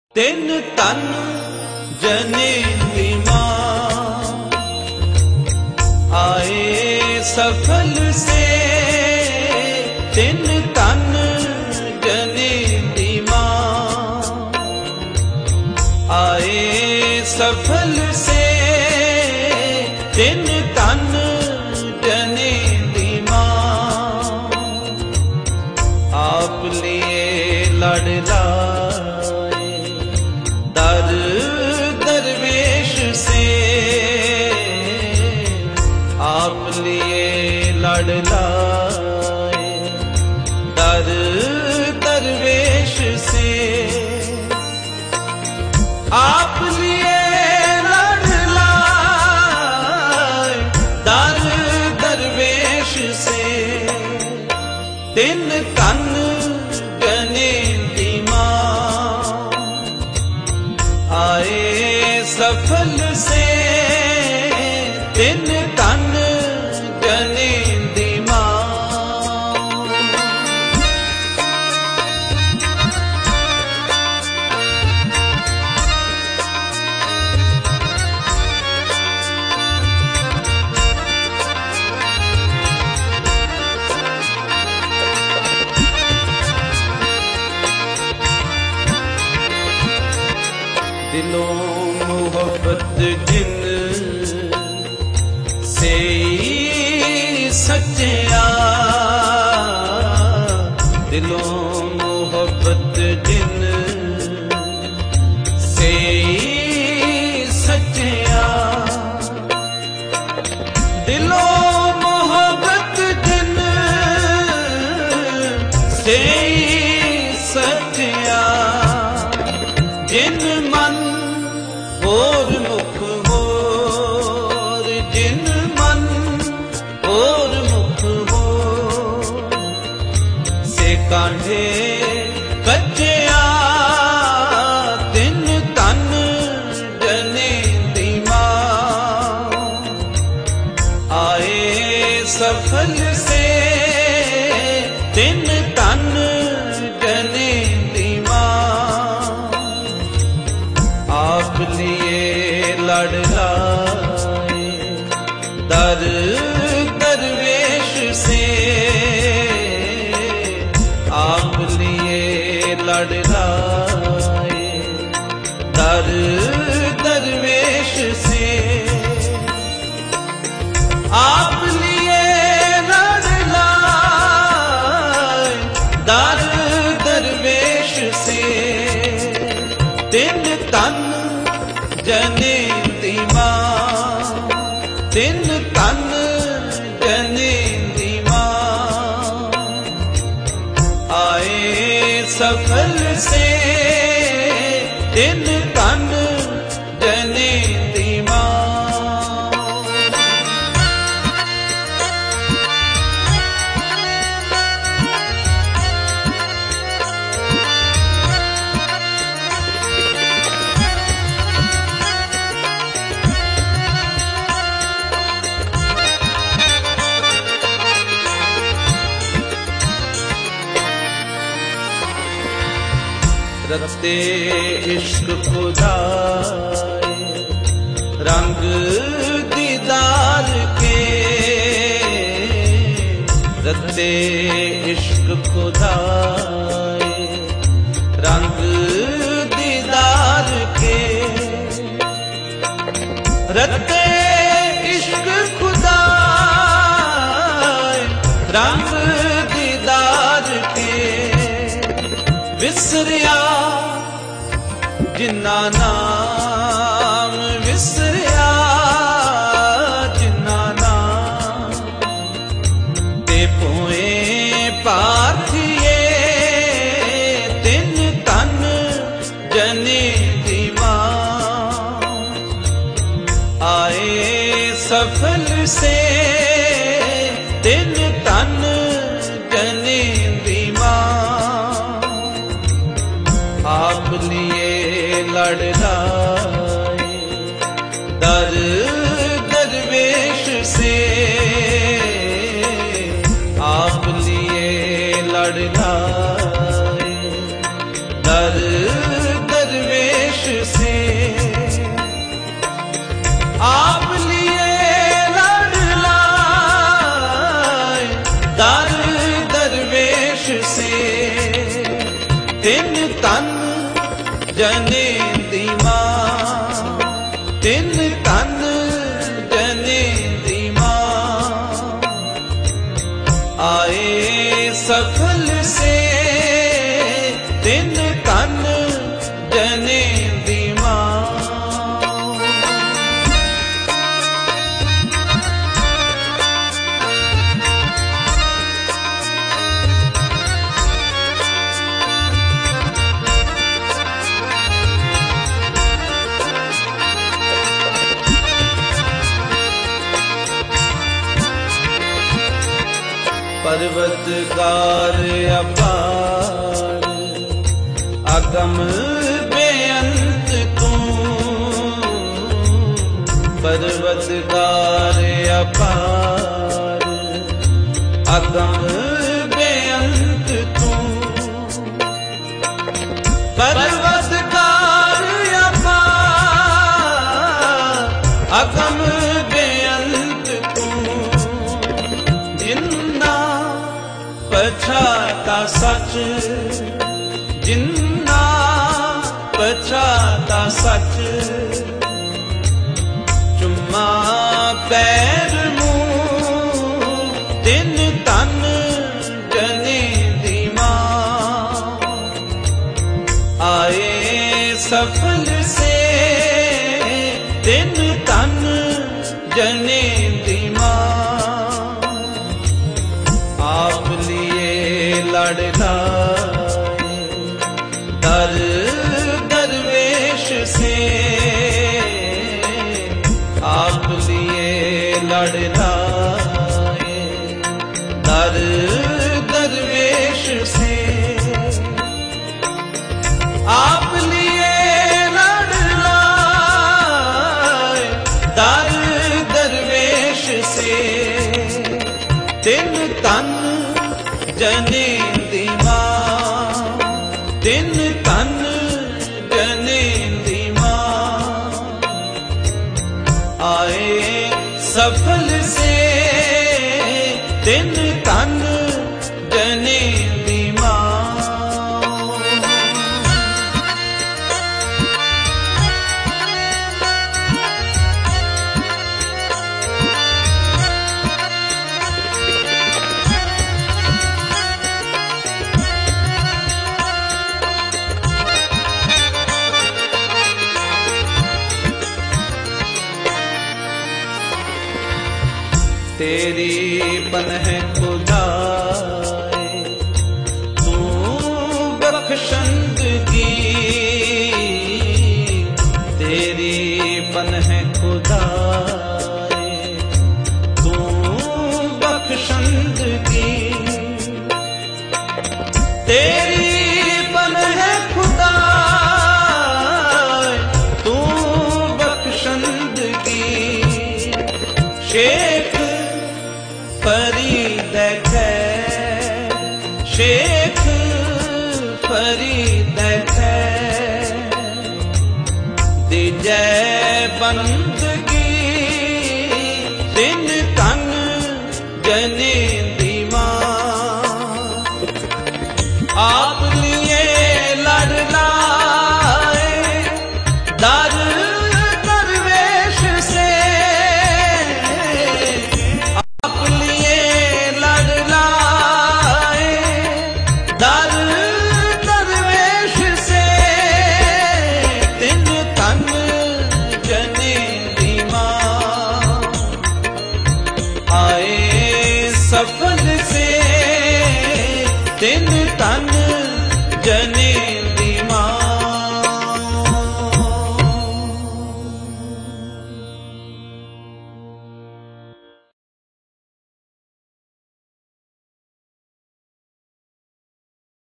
तिन तन जनेंद्री मां आए सफल से, तिन तन जनेंद्री मां आए सफल से, तिन तन जनेंद्री मां आप लिए लड़ लाए दर दरवेश से, आप लिए लड़ लाए दर दरवेश से, आप लिए लड़ लाए दर दरवेश से, तिन तन जनेंद्री मां आए सफल से, तिन तन जनेंद्री मां। दिलों मोहब्बत जिन से सच्चिया, दिलों मोहब्बत जिन से सच्चिया, दिलों मोहब्बत जिन से सच्चिया, जिन मन और मुख होर, जिन मन और मुख हो से कांढे कच्चिया, तिन तन जनेंद्री मां आए सफल से, तिन तन जनेंद्री मां आप लिए लड़ लाए दर दरवेश से, आप लिए लड़ लाए दर दरवेश से, आप लिए लड़ लाए दर दरवेश से, तिन तन जनेंद्री मां, तिन तन जनेंद्री मां आए सफल से, तिन तन जनेंद्री मां। रत्ते इश्क खुदाए रंग दीदार के, रत्ते इश्क खुदाए रंग दीदार के, रत्ते इश्क खुदाए रंग दीदार के, विसरिया जिन्ना नाम, विसरिया जिन्ना नाम, ते पोए पाथिए तिन तन जनेंद्री मां आए सफल से, तिन तन जनेंद्री मां आप लिए लड़ लाए दर दरवेश से, आप लिए लड़ लाए दर दरवेश जने दी मां, तिन तन जने दी मां, आए सफल से तिन तन जने दी मां। पर्वतकार अपार अगम बेअंत तू, पर्वतकार अपार अगम बेअंत तू, पर्वतकार अपार अगम बेअंत तू, जिन्ना पछाता सच, जिन्ना पछाता सच, चुम्मा पैर मुंह तिन तन जने दी मां, आए सफल से तिन तन जने दी मां। आप लिए लड़लाए दर दरवेश से, आप लिए लड़लाए दर दरवेश से, आप लिए लड़लाए दर दरवेश से, तिन तन जने दी मां, तिन तन जने दी मां, आए सफल से तिन तन जने दी मां। तेरी पनह खुदाए तू बख्शंदगी, तेरी पनह खुदाए तू बख्शंदगी, तेरी पनह खुदाए तू बख्शंदगी, शेख फरीद खैर, शेख फरीद खैर, दिजय बंद